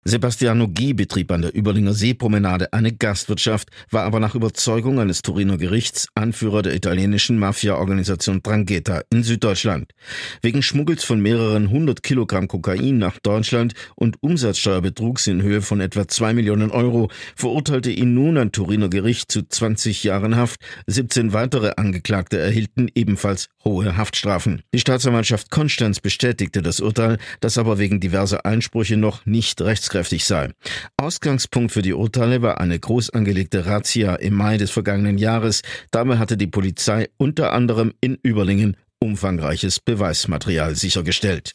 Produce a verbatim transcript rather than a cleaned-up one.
Sebastiano G. betrieb an der Überlinger Seepromenade eine Gastwirtschaft, war aber nach Überzeugung eines Turiner Gerichts Anführer der italienischen Mafia-Organisation Drangheta in Süddeutschland. Wegen Schmuggels von mehreren hundert Kilogramm Kokain nach Deutschland und Umsatzsteuerbetrugs in Höhe von etwa zwei Millionen Euro verurteilte ihn nun ein Turiner Gericht zu zwanzig Jahren Haft. siebzehn weitere Angeklagte erhielten ebenfalls hohe Haftstrafen. Die Staatsanwaltschaft Konstanz bestätigte das Urteil, das aber wegen diverser Einsprüche noch nicht rechtskräftig sei. Ausgangspunkt für die Urteile war eine groß angelegte Razzia im Mai des vergangenen Jahres. Dabei hatte die Polizei unter anderem in Überlingen umfangreiches Beweismaterial sichergestellt.